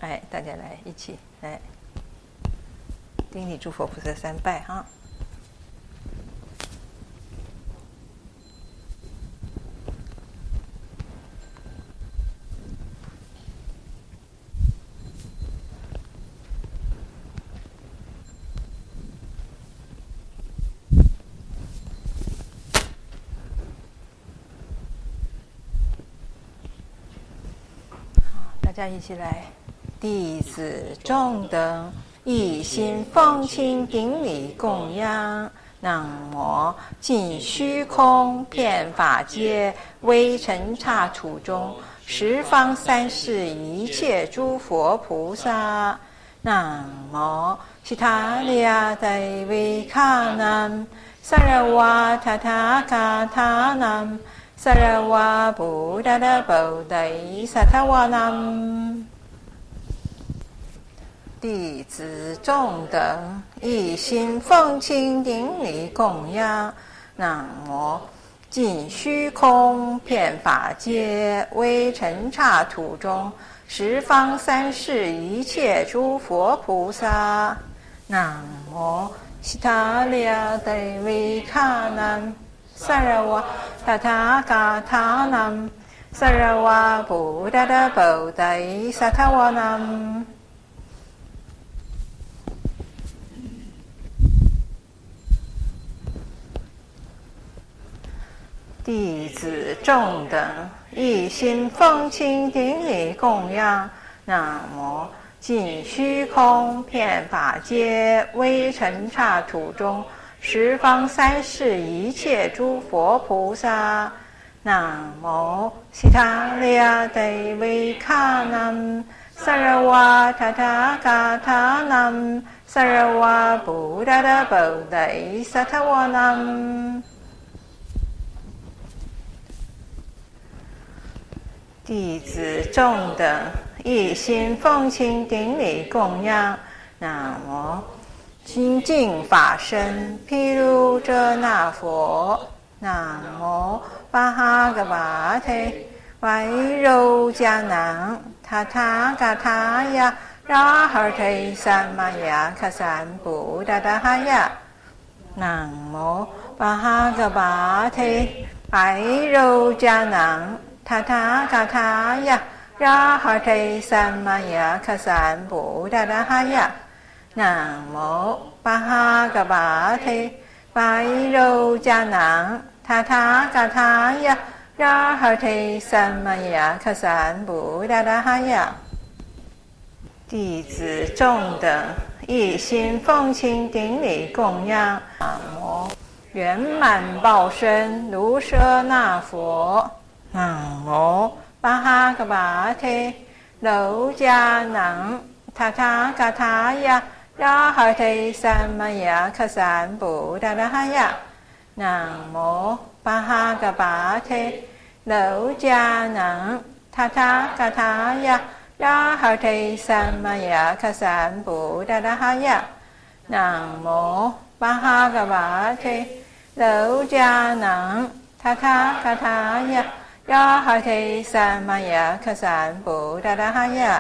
哎，大家来一起来顶礼诸佛菩萨三拜哈。大家一起来，弟子众等一心奉请顶礼供养。南无尽虚空遍法界微尘刹土中十方三世一切诸佛菩萨。南无悉达利亚代维卡南萨拉瓦塔塔卡塔南萨拉瓦布达达布达伊萨塔瓦南。弟子众等一心奉请顶礼供养。南无尽虚空遍法界微尘刹土中十方三世一切诸佛菩萨。南无悉达利亚代维卡南萨拉瓦塔塔嘎塔南萨拉瓦布达达布达伊萨塔瓦南。弟子众等一心奉请顶礼供养。南无尽虚空遍法界微尘刹土中十方三世一切诸佛菩萨。南无悉达利亚代维卡南萨拉瓦塔塔嘎塔南萨拉瓦布达达布达伊萨塔瓦南。弟子众等一心奉请顶礼供养。南无清净法身毗卢遮那佛。南无巴哈嘎巴提外柔迦南塔塔嘎塔呀拉哈提三玛呀卡三布达达哈呀。南无巴哈嘎巴提外柔迦南塔塔嘎塔呀拉哈提三玛呀卡三布达达哈呀。南无巴哈嘎巴提外柔迦南塔塔嘎塔呀拉哈提三玛呀卡三布达达哈呀。弟子众等一心奉请顶礼供养。南无圆满报身卢舍那佛。南无巴哈嘎巴提柔迦南塔塔嘎塔呀拉哈提三玛呀卡三布达达哈呀。南无巴哈嘎巴提柔迦南塔塔嘎塔呀拉哈提三玛呀卡三布达达哈呀。南无巴哈嘎巴提柔迦南塔塔嘎塔呀拉哈提三玛呀卡三布达达哈呀。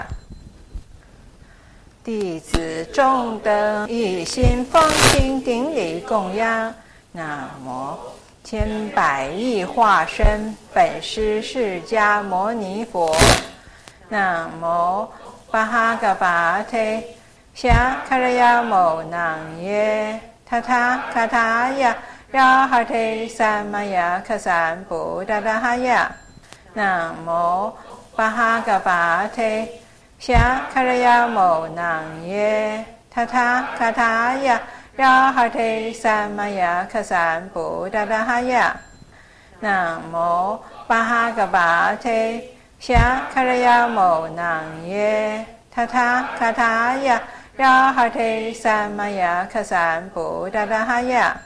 弟子众等一心奉请顶礼供养。南无千百亿化身本师释迦牟尼佛。南无巴哈嘎巴提夏卡拉呀摩那耶塔塔卡塔呀拉哈提三玛呀卡三布达达哈呀。南无巴哈嘎巴提夏卡拉呀摩那耶塔塔卡塔呀拉哈提三玛呀卡三布达达哈呀。南无巴哈嘎巴提夏卡拉呀摩那耶塔塔卡塔呀拉哈提三玛呀卡三布达达哈呀。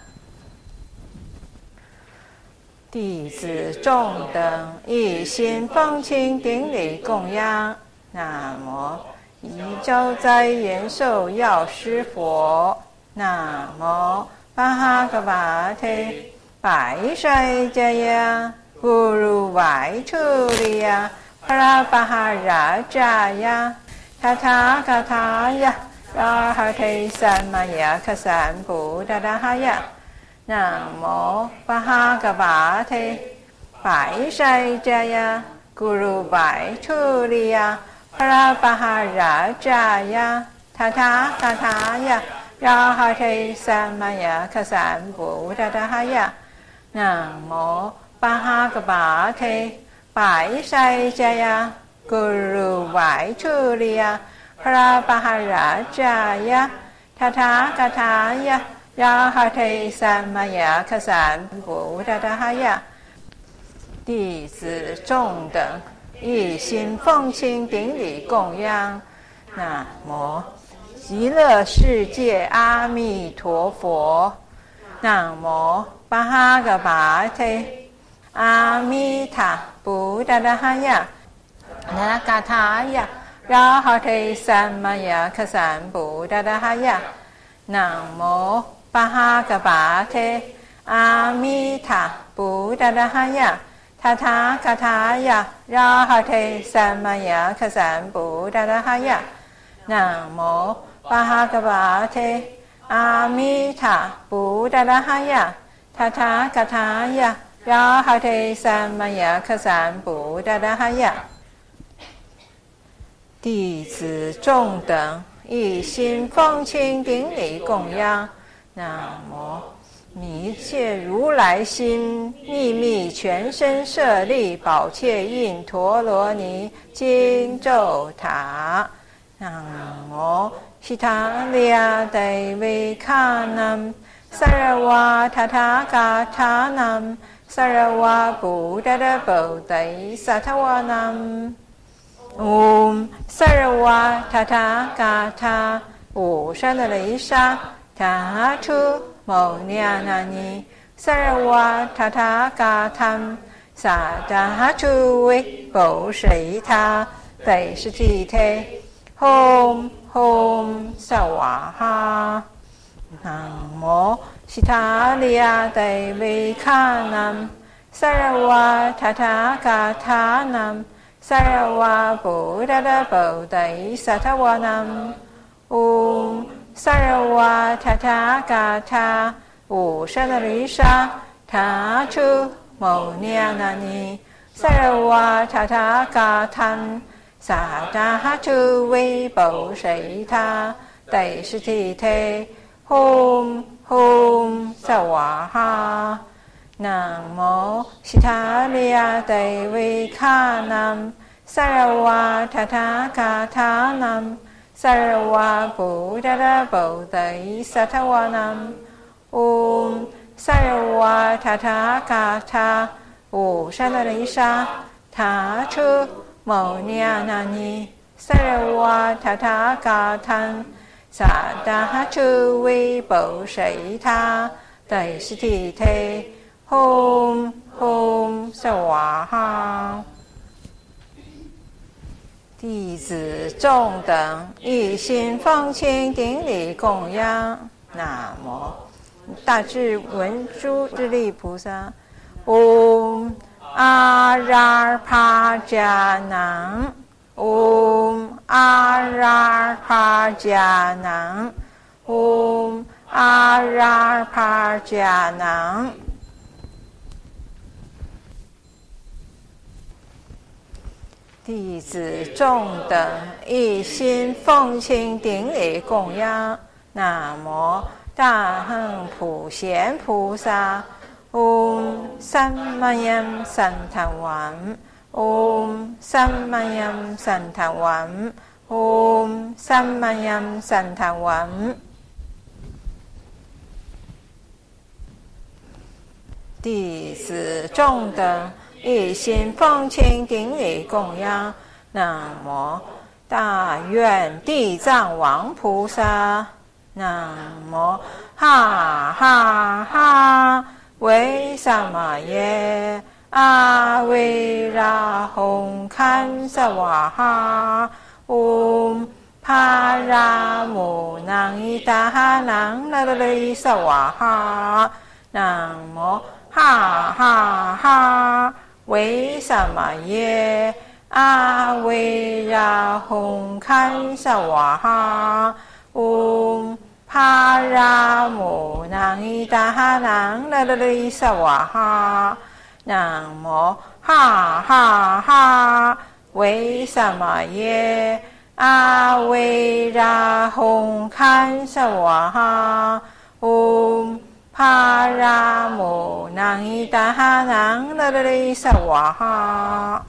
弟子众等一心奉请顶礼供养。南无一照在延寿药师佛。南无巴哈嘎巴提白塞迦呀布鲁外处利呀帕拉巴哈拉扎呀他他嘎他呀，拉哈提萨玛雅克萨布达达哈呀，南无巴哈嘎巴提白塞迦呀，咕噜白处理呀，帕拉巴哈拉迦呀，他他嘎他呀，拉哈提萨玛雅克萨布达达哈呀，南无巴哈嘎巴提白塞迦呀。Guru Vai Chulia Prabhara Jaya Tata Kataya Yahate Samaya Kasan Buddhaya 弟子众等一心奉请顶礼供养，南无极乐世界阿弥陀佛，南无巴哈嘎巴提阿弥塔布达达哈呀。那嘎他呀，拉哈提萨玛雅克萨布达达哈呀，南无巴哈嘎巴提阿弥塔布达达哈呀，他他嘎他呀，拉哈提萨玛雅克萨布达达哈呀，南无巴哈嘎巴提阿弥塔布达达哈呀，他他嘎他呀，拉哈提萨玛雅克萨布达达哈呀。弟子众等一心奉请顶礼供养，南无密切如来心秘密全身舍利宝切印陀罗尼金咒塔，南无悉达利亚德维卡南萨拉瓦塔塔嘎塔南萨拉瓦布达达布达萨塔瓦南。Om Sarva Tata Gata Ushanalisa Tatu Monyanani Sarva Tata Gatam Sadatu Bo Shita Daisitite Hom Hom Sawaha Namo Sitaliya Devikanam Sarva Tata Gatanam Sarva Buddha Bodhi Sattvanam Om Sarva Tata Gata Ushanalisa Tatu Monyanani Sarva Tata Gatam Sadatu Bo Shita Daisitite Hom Hom Sawaha Namo Sitaliya Devikanam Sarva Tata Gatanam Sarva Buddha Bodhi Sattvanam Om Sarva Tata Gata Ushanalisa Tatu Monyanani Sarva Tata Gatam Sadatu Bo Shita Daisitite Hom Hom Sawaha 弟子众等一心奉请顶礼供养，南无大智文殊智利菩萨。Om Ararpajanam Om Ararpajanam Om Ararpajanam。弟子众等一心奉请顶礼供养，南无大恒普贤菩萨。Om Sammayam Santavam Om Sammayam Santavam Om Sammayam Santavam。弟子众等一心奉请顶礼供养，南无大愿地藏王菩萨。南无哈哈哈为萨玛耶阿维拉红堪萨瓦哈嗡帕拉姆囊伊达哈囊那雷萨瓦哈南无哈哈哈为萨玛耶阿维拉吽堪萨瓦哈，帕拉摩那伊达哈囊那拉里萨瓦哈，南无哈哈哈维萨玛耶，阿维拉吽堪萨瓦哈，帕拉摩那伊达哈囊那拉里萨瓦哈。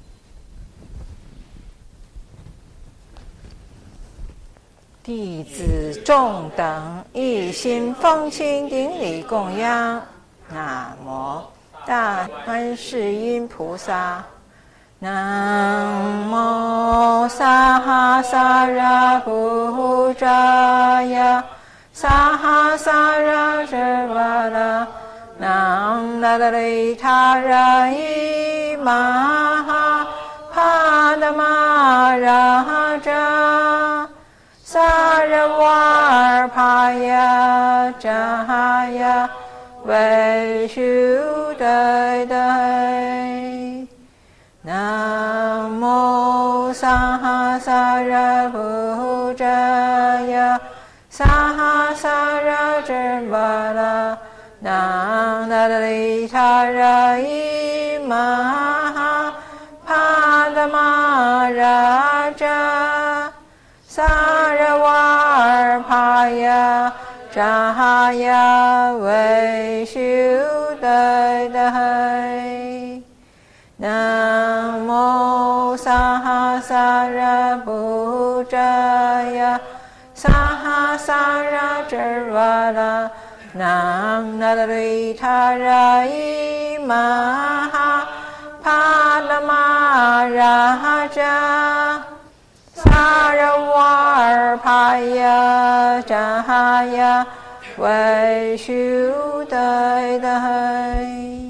弟子众等一心奉请顶礼供养，南无大观世音菩萨，南无萨哈萨拉布扎呀，萨哈萨拉遮巴拉，南那拉里他拉伊玛哈帕达玛拉扎。萨热瓦尔帕呀扎哈呀维修代代，南无萨哈萨热布扎呀，萨哈萨热遮巴拉，南那拉里他拉伊玛哈帕达玛拉扎。萨热瓦尔帕呀扎哈呀维修代代，南无萨哈萨热布扎呀，萨哈萨热遮巴拉，南那拉里他拉伊玛哈帕达玛拉扎。萨热瓦尔帕呀扎哈呀维修代代。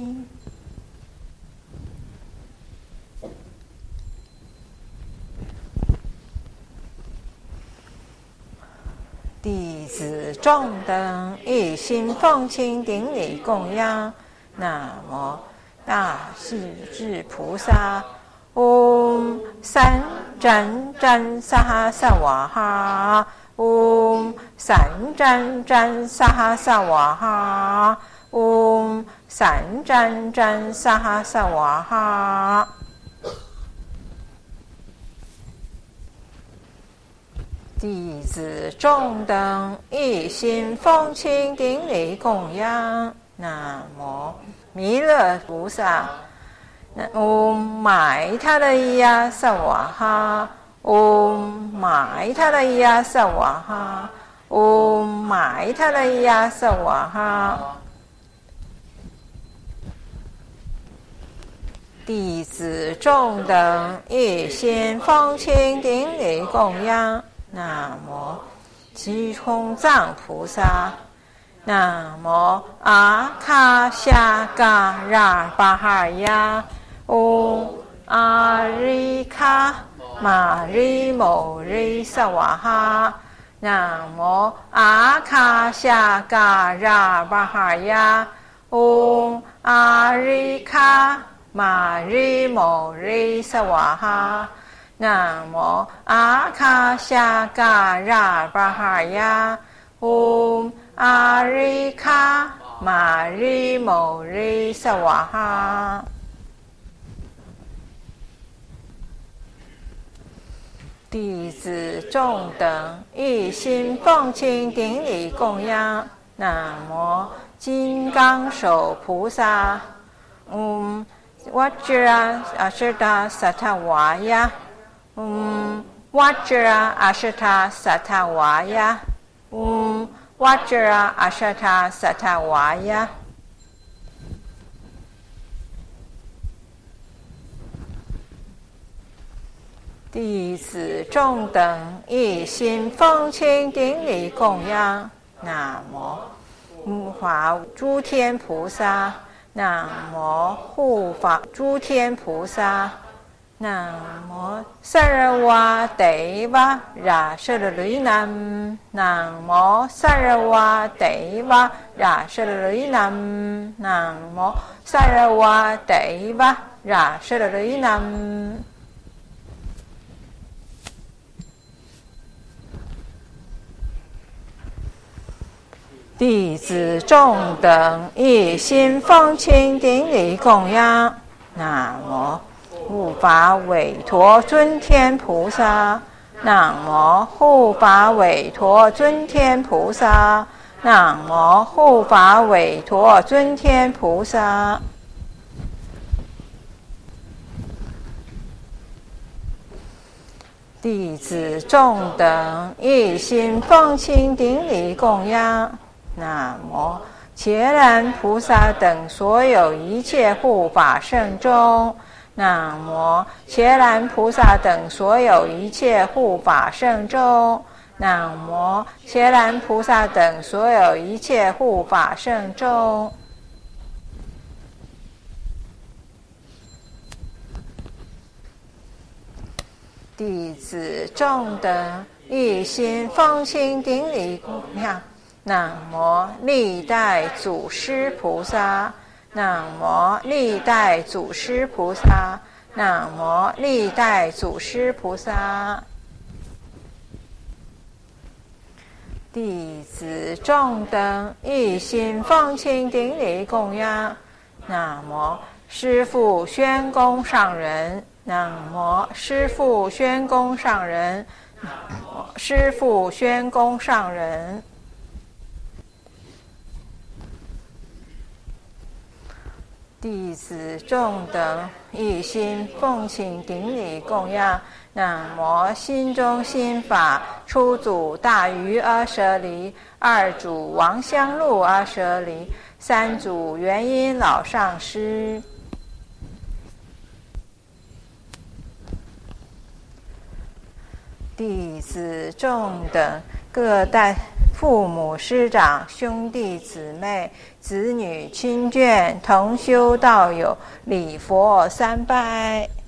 弟子众等一心奉请顶礼供养，南无大势至菩萨。三战战萨哈萨瓦哈，三战战萨哈萨瓦哈，三战战萨哈萨瓦哈。弟子众等一心奉请顶礼供养，南无弥勒菩萨。玛依他勒呀萨瓦哈，玛依他勒呀萨瓦哈，玛依他勒呀萨瓦哈。弟子众等一心奉请顶礼供养，南无济空藏菩萨，南无阿卡夏嘎拉巴哈呀。阿里卡玛里摩里萨瓦哈，南无阿卡夏嘎拉巴哈呀，阿里卡玛里摩里萨瓦哈，南无阿卡夏嘎拉巴哈呀，阿里卡玛里摩里萨瓦哈。弟子众等一心奉请顶礼供养，南无金刚手菩萨，瓦吉拉阿舍达萨塔瓦呀，瓦吉拉阿舍达萨塔瓦呀，瓦吉拉阿舍达萨塔瓦呀。弟子众等一心奉请顶礼供养，南无护法诸天菩萨，南无护法诸天菩萨，南无萨热瓦帝瓦拉舍利南，南无萨热瓦帝瓦拉舍利南，南无萨热瓦帝瓦拉舍利南。 弟子众等一心奉请顶礼供养。南无护法韦陀尊天菩萨。南无护法韦陀尊天菩萨。南无护法韦陀尊天菩萨。弟子众等一心奉请顶礼供养。南无伽蓝菩萨等所有一切护法圣众。南无伽蓝菩萨等所有一切护法圣众。南无伽蓝菩萨等所有一切护法圣众。弟子众等一心奉请顶礼供养。南无历代祖师菩萨。南无历代祖师菩萨。南无历代祖师菩萨。弟子众等一心奉请顶礼供养。南无师父宣公上人。南无师父宣公上人。师父宣公上人。弟子众等一心奉请顶礼供养。南无心中心法初祖大愚阿舍离，二祖王香露阿舍离，三祖元音老上师。弟子众等各代父母师长兄弟姊妹子女亲眷同修道友礼佛三拜。